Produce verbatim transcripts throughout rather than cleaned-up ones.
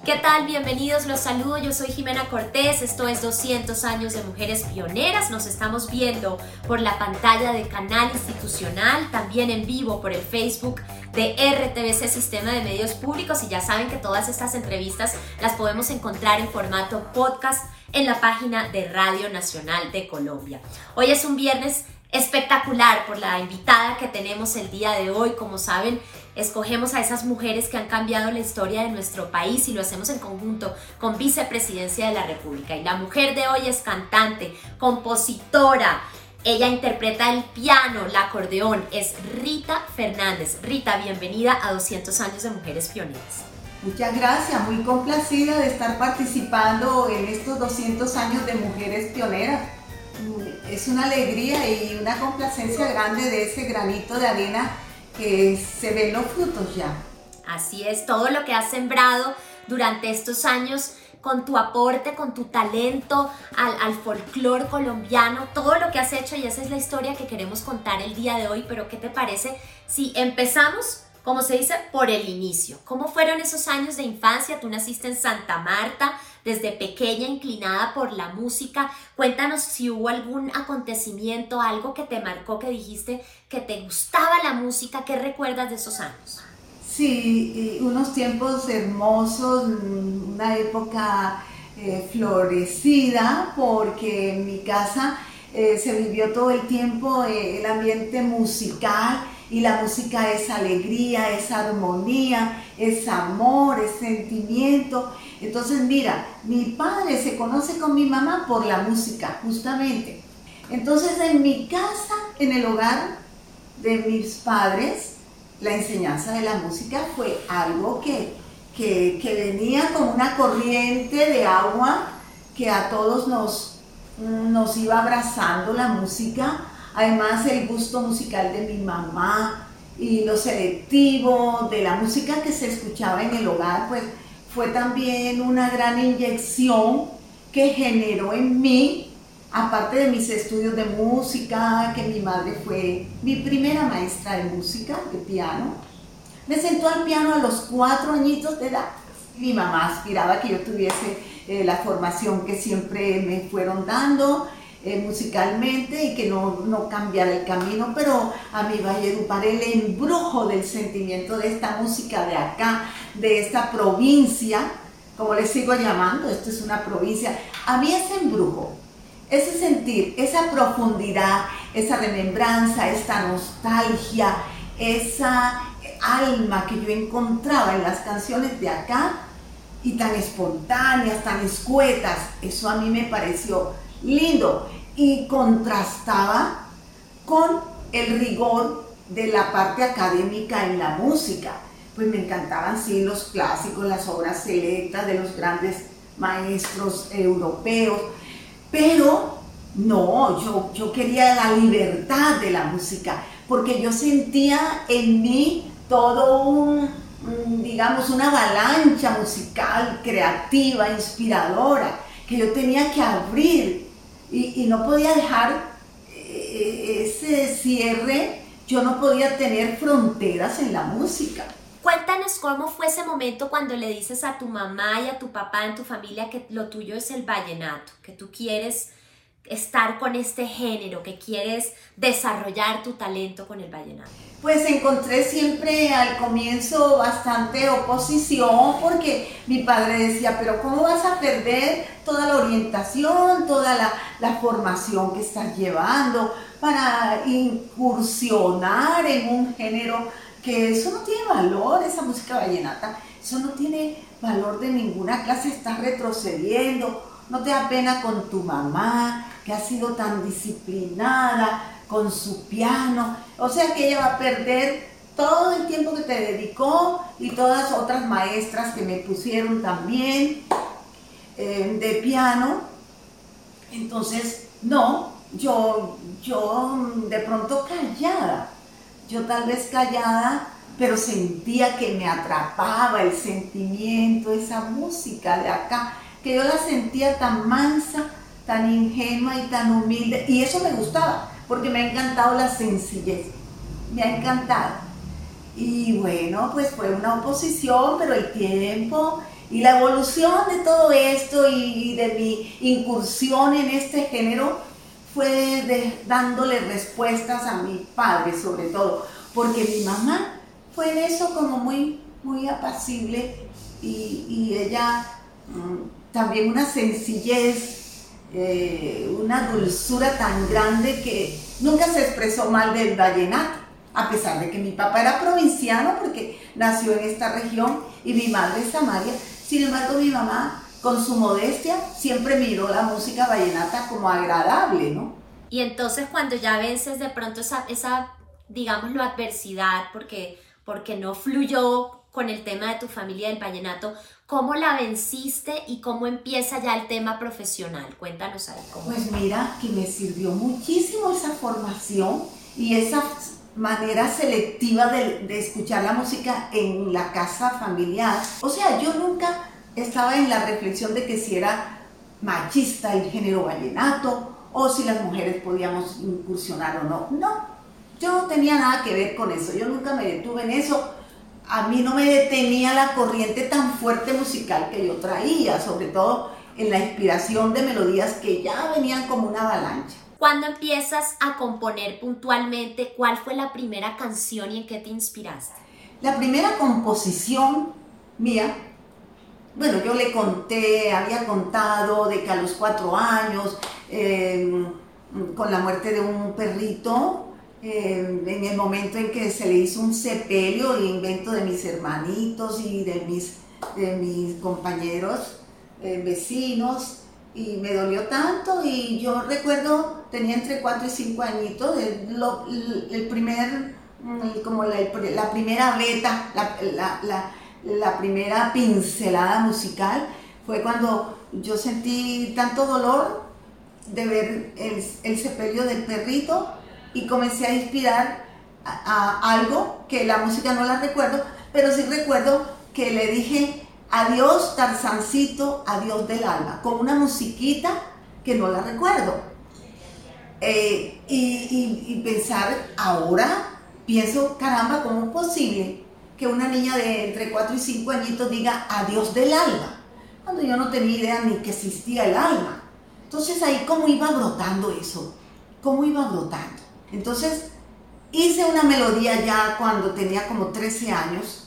¿Qué tal? Bienvenidos, los saludo, yo soy Jimena Cortés, esto es doscientos años de mujeres pioneras, nos estamos viendo por la pantalla de Canal Institucional, también en vivo por el Facebook de R T V C Sistema de Medios Públicos, y ya saben que todas estas entrevistas las podemos encontrar en formato podcast en la página de Radio Nacional de Colombia. Hoy es un viernes espectacular por la invitada que tenemos el día de hoy. Como saben, escogemos a esas mujeres que han cambiado la historia de nuestro país y lo hacemos en conjunto con Vicepresidencia de la República. Y la mujer de hoy es cantante, compositora, ella interpreta el piano, el acordeón, es Rita Fernández. Rita, bienvenida a doscientos años de Mujeres Pioneras. Muchas gracias, muy complacida de estar participando en estos doscientos años de Mujeres Pioneras. Es una alegría y una complacencia grande de ese granito de arena que se ven los frutos ya. Así es, todo lo que has sembrado durante estos años con tu aporte, con tu talento al, al folclore colombiano, todo lo que has hecho, y esa es la historia que queremos contar el día de hoy. Pero ¿qué te parece si empezamos, como se dice, por el inicio? ¿Cómo fueron esos años de infancia? Tú naciste en Santa Marta, desde pequeña inclinada por la música. Cuéntanos si hubo algún acontecimiento, algo que te marcó, que dijiste que te gustaba la música. ¿Qué recuerdas de esos años? Sí, unos tiempos hermosos, una época eh, florecida, porque en mi casa eh, se vivió todo el tiempo eh, el ambiente musical. Y la música es alegría, es armonía, es amor, es sentimiento. Entonces, mira, mi padre se conoce con mi mamá por la música, justamente. Entonces, en mi casa, en el hogar de mis padres, la enseñanza de la música fue algo que, que, que venía como una corriente de agua que a todos nos, nos iba abrazando la música. Además, el gusto musical de mi mamá y lo selectivo de la música que se escuchaba en el hogar, pues fue también una gran inyección que generó en mí, aparte de mis estudios de música, que mi madre fue mi primera maestra de música, de piano. Me sentó al piano a los cuatro añitos de edad. Mi mamá aspiraba que yo tuviese eh, la formación que siempre me fueron dando, Eh, musicalmente, y que no, no cambiara el camino, pero a mi Valledupar el embrujo del sentimiento de esta música de acá, de esta provincia, como le sigo llamando, esto es una provincia, a mí ese embrujo, ese sentir, esa profundidad, esa remembranza, esta nostalgia, esa alma que yo encontraba en las canciones de acá, y tan espontáneas, tan escuetas, eso a mí me pareció lindo y contrastaba con el rigor de la parte académica en la música. Pues me encantaban sí los clásicos, las obras selectas de los grandes maestros europeos, pero no, yo, yo quería la libertad de la música, porque yo sentía en mí todo un, digamos, una avalancha musical, creativa, inspiradora, que yo tenía que abrir. Y, y no podía dejar eh, ese cierre, yo no podía tener fronteras en la música. Cuéntanos cómo fue ese momento cuando le dices a tu mamá y a tu papá en tu familia que lo tuyo es el vallenato, que tú quieres estar con este género, que quieres desarrollar tu talento con el vallenato. Pues encontré siempre al comienzo bastante oposición, porque mi padre decía, pero ¿cómo vas a perder toda la orientación, toda la, la formación que estás llevando para incursionar en un género que eso no tiene valor, esa música vallenata, eso no tiene valor de ninguna clase, estás retrocediendo, no te da pena con tu mamá, que ha sido tan disciplinada con su piano, o sea que ella va a perder todo el tiempo que te dedicó y todas otras maestras que me pusieron también eh, de piano. Entonces, no, yo, yo de pronto callada, yo tal vez callada, pero sentía que me atrapaba el sentimiento, esa música de acá, que yo la sentía tan mansa, tan ingenua y tan humilde, y eso me gustaba, porque me ha encantado la sencillez, me ha encantado. Y bueno, pues fue una oposición, pero el tiempo Y la evolución de todo esto y de mi incursión en este género fue de, dándole respuestas a mi padre sobre todo, porque mi mamá fue en eso como muy, muy apacible y, y ella mmm, también una sencillez, eh, una dulzura tan grande que nunca se expresó mal del vallenato, a pesar de que mi papá era provinciano porque nació en esta región y mi madre es Samaria. Sin embargo, mi mamá, con su modestia, siempre miró la música vallenata como agradable, ¿no? Y entonces cuando ya vences de pronto esa, esa digámoslo, adversidad, porque, porque no fluyó con el tema de tu familia del vallenato, ¿cómo la venciste y cómo empieza ya el tema profesional? Cuéntanos ahí. ¿Cómo? Pues mira, que me sirvió muchísimo esa formación y esa manera selectiva de, de escuchar la música en la casa familiar. O sea, yo nunca estaba en la reflexión de que si era machista el género vallenato o si las mujeres podíamos incursionar o no. No, yo no tenía nada que ver con eso, yo nunca me detuve en eso. A mí no me detenía la corriente tan fuerte musical que yo traía, sobre todo en la inspiración de melodías que ya venían como una avalancha. ¿Cuándo empiezas a componer puntualmente? ¿Cuál fue la primera canción y en qué te inspiraste? La primera composición mía, bueno, yo le conté, había contado de que a los cuatro años, eh, con la muerte de un perrito, eh, en el momento en que se le hizo un sepelio, el invento de mis hermanitos y de mis, de mis compañeros eh, vecinos, y me dolió tanto, y yo recuerdo, tenía entre cuatro y cinco añitos, el, lo, el primer, como la, la primera beta, la, la, la, la primera pincelada musical, fue cuando yo sentí tanto dolor de ver el, el sepelio del perrito, y comencé a inspirar a, a algo que la música no la recuerdo, pero sí recuerdo que le dije: adiós Tarzancito, adiós del alma, con una musiquita que no la recuerdo. Eh, y, y, y pensar, ahora pienso, caramba, ¿cómo es posible que una niña de entre cuatro y cinco añitos diga adiós del alma? Cuando yo no tenía idea ni que existía el alma. Entonces ahí cómo iba brotando eso, cómo iba brotando. Entonces hice una melodía ya cuando tenía como trece años,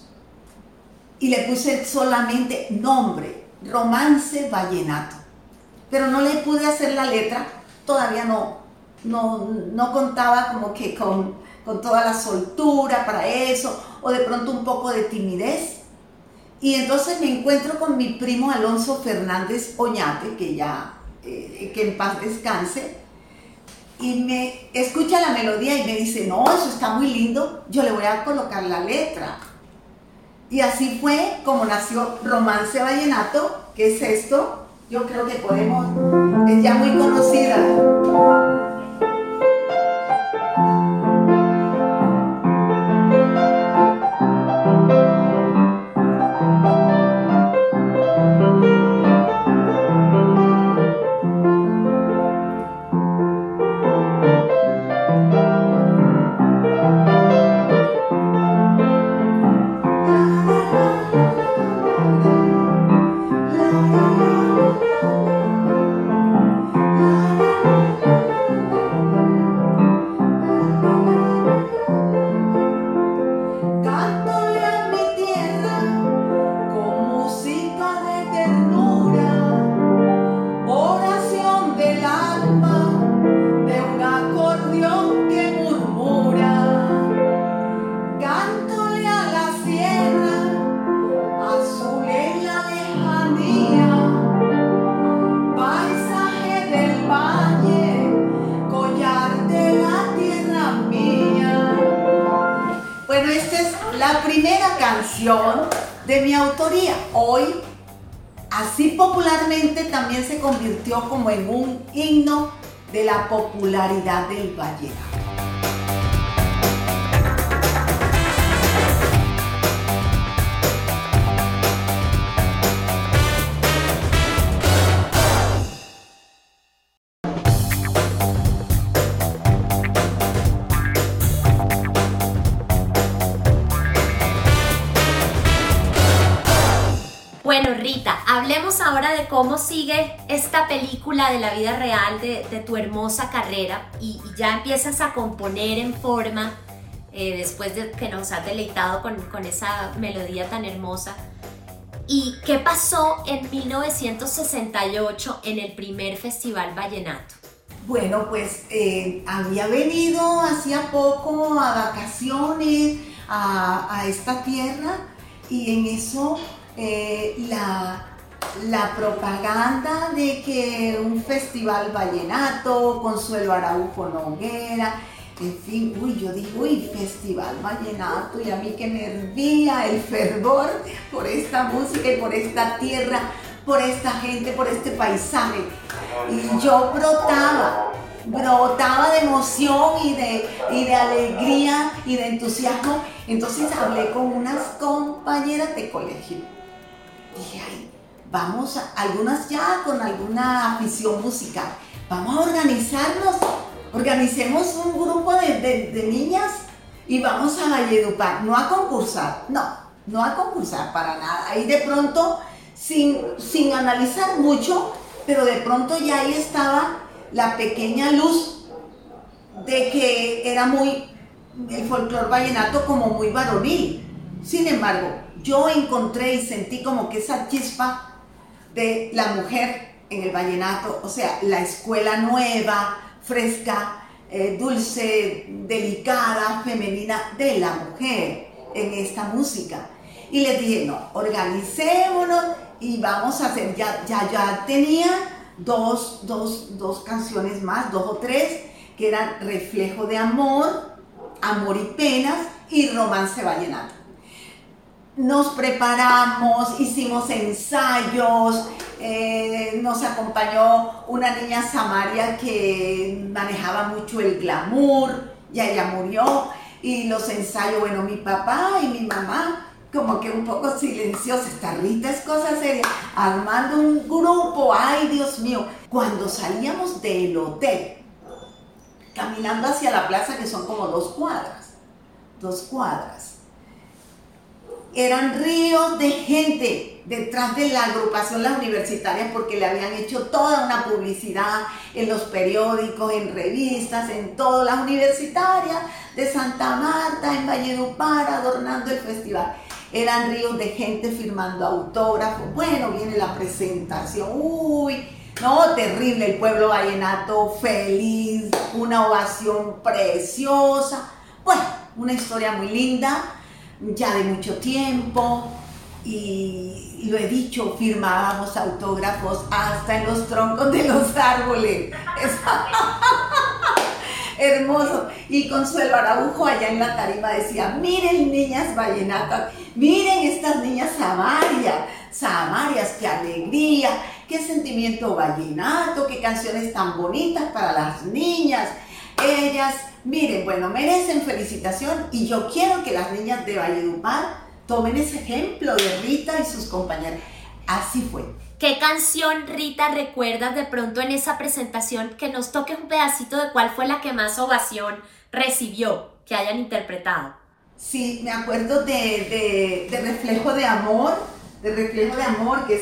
y le puse solamente nombre, Romance Vallenato. Pero no le pude hacer la letra, todavía no, no, no contaba como que con, con toda la soltura para eso, o de pronto un poco de timidez. Y entonces me encuentro con mi primo Alonso Fernández Oñate, que ya, eh, que en paz descanse, y me escucha la melodía y me dice: no, eso está muy lindo, yo le voy a colocar la letra. Y así fue como nació Romance Vallenato, que es esto. Yo creo que podemos, es ya muy conocida. De mi autoría. Hoy, así popularmente, también se convirtió como en un himno de la popularidad del vallenato. Bueno, Rita, hablemos ahora de cómo sigue esta película de la vida real de, de tu hermosa carrera y, y ya empiezas a componer en forma eh, después de que nos has deleitado con, con esa melodía tan hermosa. ¿Y qué pasó en mil novecientos sesenta y ocho en el primer Festival Vallenato? Bueno, pues eh, había venido hacía poco a vacaciones a, a esta tierra y en eso eh, la, la propaganda de que un festival vallenato, Consuelo Araujo Noguera, en fin, uy, yo digo, uy, festival vallenato, y a mí que me hervía el fervor por esta música y por esta tierra, por esta gente, por este paisaje. Y yo brotaba, brotaba de emoción y de, y de alegría y de entusiasmo. Entonces hablé con unas compañeras de colegio. Dije, ay, vamos, a, algunas ya con alguna afición musical, vamos a organizarnos, organicemos un grupo de, de, de niñas y vamos a Valledupar, no a concursar, no, no a concursar para nada. Ahí de pronto, sin, sin analizar mucho, pero de pronto ya ahí estaba la pequeña luz de que era muy, el folclore vallenato como muy varonil. Sin embargo, yo encontré y sentí como que esa chispa de la mujer en el vallenato, o sea, la escuela nueva, fresca, eh, dulce, delicada, femenina de la mujer en esta música. Y les dije, no, organicémonos y vamos a hacer, ya, ya, ya tenía dos, dos, dos canciones más, dos o tres, que eran Reflejo de Amor, Amor y Penas y Romance Vallenato. Nos preparamos, hicimos ensayos, eh, nos acompañó una niña Samaria que manejaba mucho el glamour, ya ella murió, y los ensayos, bueno, mi papá y mi mamá, como que un poco silenciosa, esta Rita es cosa seria, armando un grupo, ay Dios mío. Cuando salíamos del hotel, caminando hacia la plaza, que son como dos cuadras, dos cuadras, eran ríos de gente detrás de la agrupación Las Universitarias porque le habían hecho toda una publicidad en los periódicos, en revistas, en todas las universitarias de Santa Marta, en Valledupar, adornando el festival. Eran ríos de gente firmando autógrafos. Bueno, viene la presentación. Uy, no, terrible, el pueblo vallenato feliz, una ovación preciosa. Bueno, una historia muy linda, ya de mucho tiempo, y lo he dicho, firmábamos autógrafos hasta en los troncos de los árboles. Hermoso. Y Consuelo Araujo allá en la tarima decía, miren niñas vallenatas, miren estas niñas samarias, samarias, qué alegría, qué sentimiento vallenato, qué canciones tan bonitas para las niñas. Ellas, miren, bueno, merecen felicitación y yo quiero que las niñas de Valledupar tomen ese ejemplo de Rita y sus compañeras. Así fue. ¿Qué canción, Rita, recuerdas de pronto en esa presentación? Que nos toques un pedacito de cuál fue la que más ovación recibió, que hayan interpretado. Sí, me acuerdo de, de, de Reflejo de Amor, de Reflejo de Amor, que es...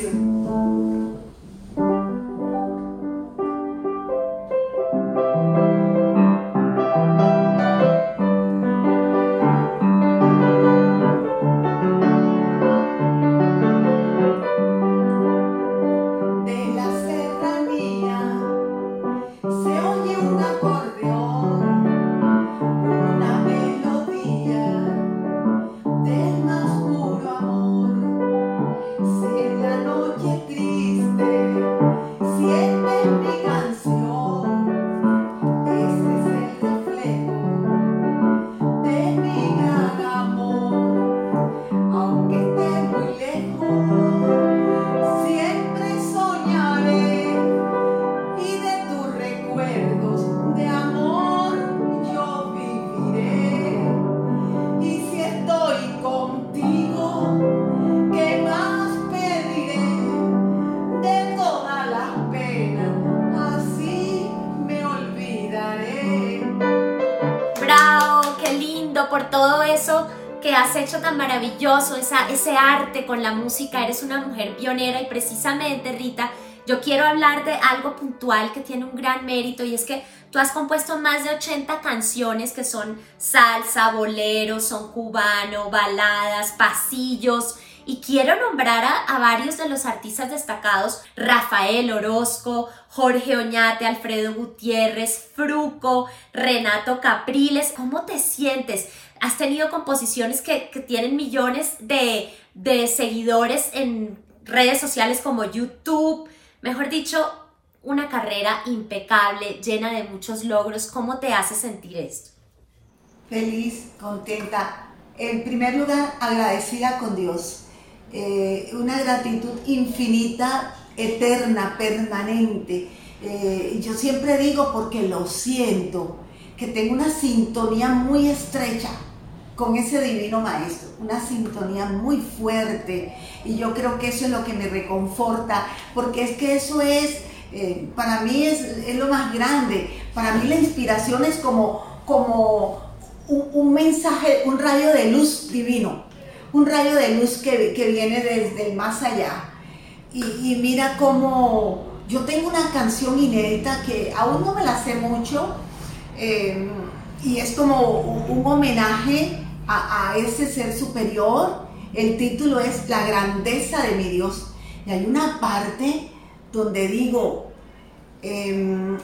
Por todo eso que has hecho tan maravilloso, esa, ese arte con la música. Eres una mujer pionera y precisamente, Rita, yo quiero hablar de algo puntual que tiene un gran mérito, y es que tú has compuesto más de ochenta canciones que son salsa, boleros, son cubano, baladas, pasillos. Y quiero nombrar a, a varios de los artistas destacados: Rafael Orozco, Jorge Oñate, Alfredo Gutiérrez, Fruco, Renato Capriles. ¿Cómo te sientes? Has tenido composiciones que, que tienen millones de, de seguidores en redes sociales como YouTube. Mejor dicho, una carrera impecable, llena de muchos logros. ¿Cómo te hace sentir esto? Feliz, contenta. En primer lugar, agradecida con Dios. Eh, una gratitud infinita, eterna, permanente. Eh, yo siempre digo, porque lo siento, que tengo una sintonía muy estrecha con ese divino maestro, una sintonía muy fuerte, y yo creo que eso es lo que me reconforta, porque es que eso es, eh, para mí es, es lo más grande. Para mí la inspiración es como, como un, un mensaje, un rayo de luz divino, un rayo de luz que, que viene desde el más allá. Y, y mira cómo yo tengo una canción inédita que aún no me la sé mucho, eh, y es como un, un homenaje a, a ese ser superior. El título es La grandeza de mi Dios, y hay una parte donde digo, eh,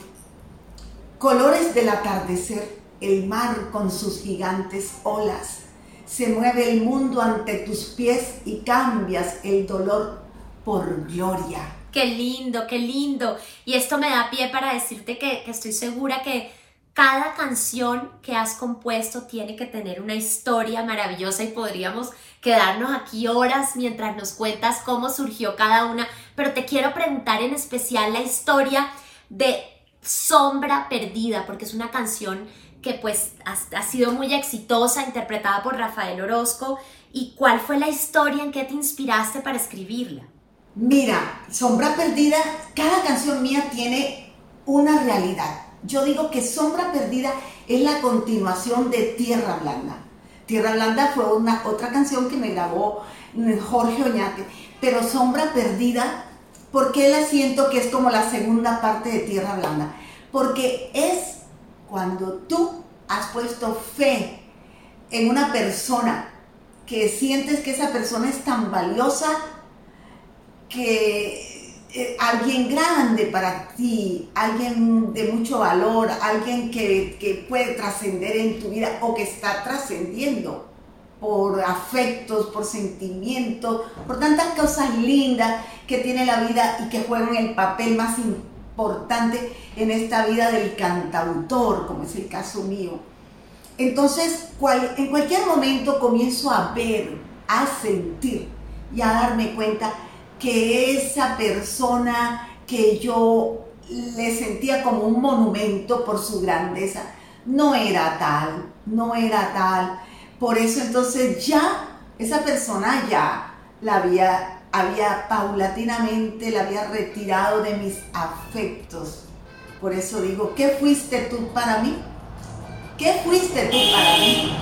colores del atardecer, el mar con sus gigantes olas, se mueve el mundo ante tus pies y cambias el dolor por gloria. Qué lindo, qué lindo. Y esto me da pie para decirte que, que estoy segura que cada canción que has compuesto tiene que tener una historia maravillosa, y podríamos quedarnos aquí horas mientras nos cuentas cómo surgió cada una. Pero te quiero preguntar en especial la historia de Sombra Perdida, porque es una canción que pues ha, ha sido muy exitosa, interpretada por Rafael Orozco. ¿Y cuál fue la historia en que te inspiraste para escribirla? Mira, Sombra Perdida, cada canción mía tiene una realidad. Yo digo que Sombra Perdida es la continuación de Tierra Blanda. Tierra Blanda fue una, otra canción que me grabó Jorge Oñate, pero Sombra Perdida, ¿por qué la siento que es como la segunda parte de Tierra Blanda? Porque es cuando tú has puesto fe en una persona, que sientes que esa persona es tan valiosa, que eh, alguien grande para ti, alguien de mucho valor, alguien que, que puede trascender en tu vida, o que está trascendiendo por afectos, por sentimientos, por tantas cosas lindas que tiene la vida y que juegan el papel más importante en esta vida del cantautor, como es el caso mío. Entonces, cual, en cualquier momento comienzo a ver, a sentir y a darme cuenta que esa persona que yo le sentía como un monumento por su grandeza, no era tal, no era tal. Por eso entonces ya esa persona ya la había, había paulatinamente, la había retirado de mis afectos. Por eso digo, ¿qué fuiste tú para mí? ¿Qué fuiste tú para mí?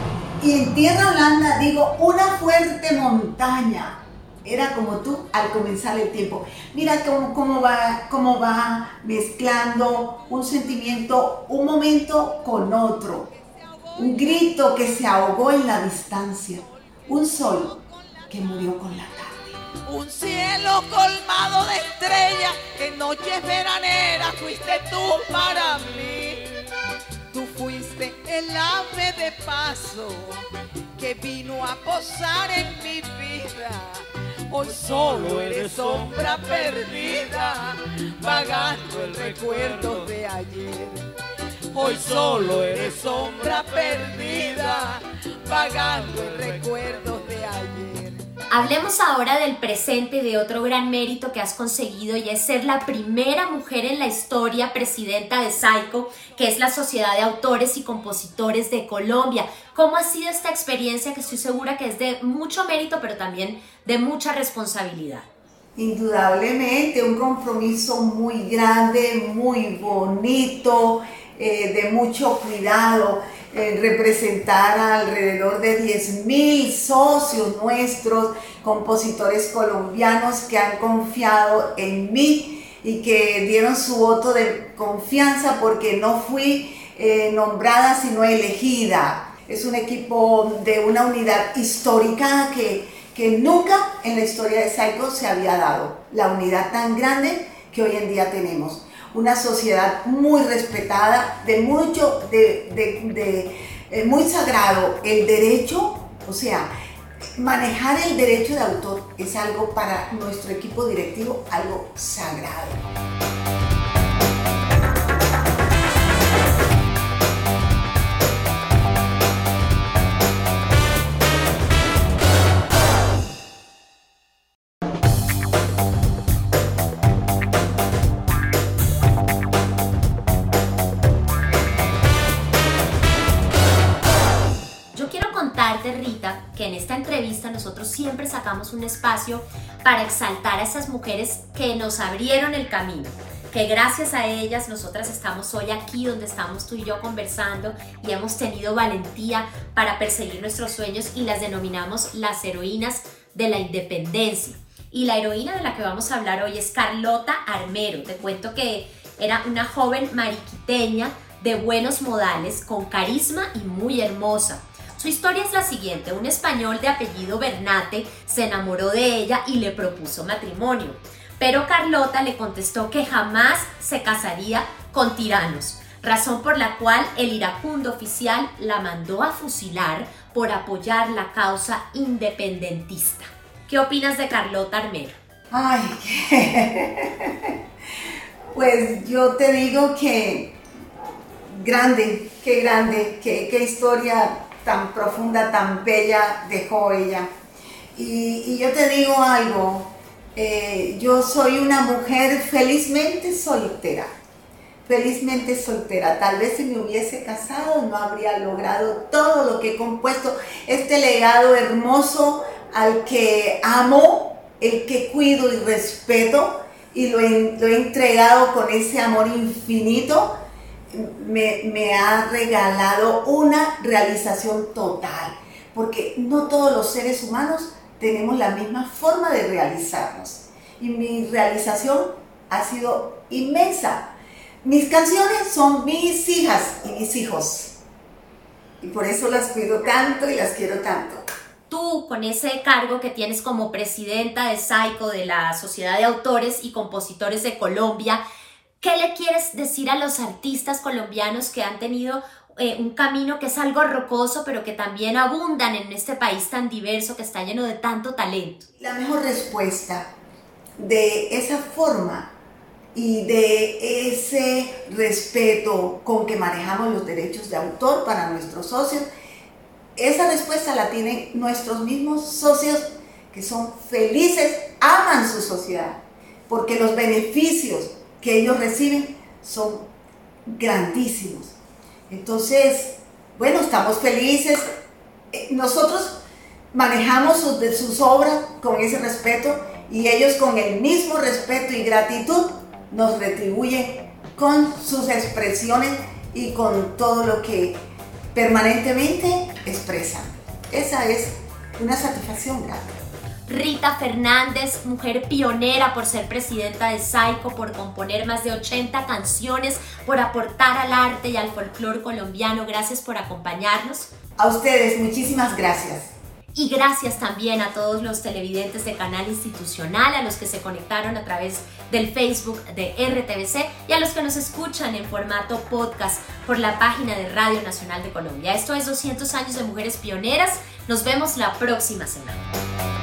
Y en Tierra Blanda digo, una fuerte montaña era como tú al comenzar el tiempo. Mira cómo, cómo, va, cómo va mezclando un sentimiento, un momento con otro. Un grito que se ahogó en la distancia. Un sol que murió con la tarde. Un cielo colmado de estrellas, en noches veraneras fuiste tú para mí. Tú fuiste el ave de paso que vino a posar en mi vida. Hoy solo eres sombra perdida, vagando el recuerdo de ayer. Hoy solo eres sombra perdida, vagando el recuerdo de ayer. Hablemos ahora del presente, de otro gran mérito que has conseguido, y es ser la primera mujer en la historia presidenta de SAICO, que es la Sociedad de Autores y Compositores de Colombia. ¿Cómo ha sido esta experiencia, que estoy segura que es de mucho mérito, pero también de mucha responsabilidad? Indudablemente, un compromiso muy grande, muy bonito, eh, de mucho cuidado. eh, representar a alrededor de diez mil socios nuestros, compositores colombianos que han confiado en mí y que dieron su voto de confianza porque no fui eh, nombrada sino elegida. Es un equipo de una unidad histórica que, que nunca en la historia de Psycho se había dado, la unidad tan grande que hoy en día tenemos. Una sociedad muy respetada, de mucho, de, de, de eh, muy sagrado el derecho, o sea, manejar el derecho de autor es algo para nuestro equipo directivo, algo sagrado. Rita, que en esta entrevista nosotros siempre sacamos un espacio para exaltar a esas mujeres que nos abrieron el camino, que gracias a ellas nosotras estamos hoy aquí donde estamos tú y yo conversando y hemos tenido valentía para perseguir nuestros sueños y las denominamos las heroínas de la independencia. Y la heroína de la que vamos a hablar hoy es Carlota Armero. Te cuento que era una joven mariquiteña de buenos modales, con carisma y muy hermosa. Su historia es la siguiente: un español de apellido Bernate se enamoró de ella y le propuso matrimonio, pero Carlota le contestó que jamás se casaría con tiranos, razón por la cual el iracundo oficial la mandó a fusilar por apoyar la causa independentista. ¿Qué opinas de Carlota Armero? Ay, qué... pues yo te digo que grande, qué grande, qué, qué historia tan profunda, tan bella dejó ella. Y, y yo te digo algo, eh, yo soy una mujer felizmente soltera, felizmente soltera. Tal vez si me hubiese casado no habría logrado todo lo que he compuesto, este legado hermoso al que amo, el que cuido y respeto, y lo he, lo he entregado con ese amor infinito. Me, me ha regalado una realización total, porque no todos los seres humanos tenemos la misma forma de realizarnos, y mi realización ha sido inmensa. Mis canciones son mis hijas y mis hijos, y por eso las cuido tanto y las quiero tanto. Tú, con ese cargo que tienes como presidenta de Psycho, de la Sociedad de Autores y Compositores de Colombia, ¿qué le quieres decir a los artistas colombianos que han tenido eh, un camino que es algo rocoso, pero que también abundan en este país tan diverso que está lleno de tanto talento? La mejor respuesta de esa forma y de ese respeto con que manejamos los derechos de autor para nuestros socios, esa respuesta la tienen nuestros mismos socios, que son felices, aman su sociedad, porque los beneficios que ellos reciben son grandísimos. Entonces, bueno, estamos felices. Nosotros manejamos sus, de sus obras con ese respeto, y ellos con el mismo respeto y gratitud nos retribuyen con sus expresiones y con todo lo que permanentemente expresan. Esa es una satisfacción grande. Rita Fernández, mujer pionera por ser presidenta de Psycho, por componer más de ochenta canciones, por aportar al arte y al folclore colombiano. Gracias por acompañarnos. A ustedes, muchísimas gracias. Y gracias también a todos los televidentes de Canal Institucional, a los que se conectaron a través del Facebook de R T V C y a los que nos escuchan en formato podcast por la página de Radio Nacional de Colombia. Esto es doscientos años de Mujeres Pioneras. Nos vemos la próxima semana.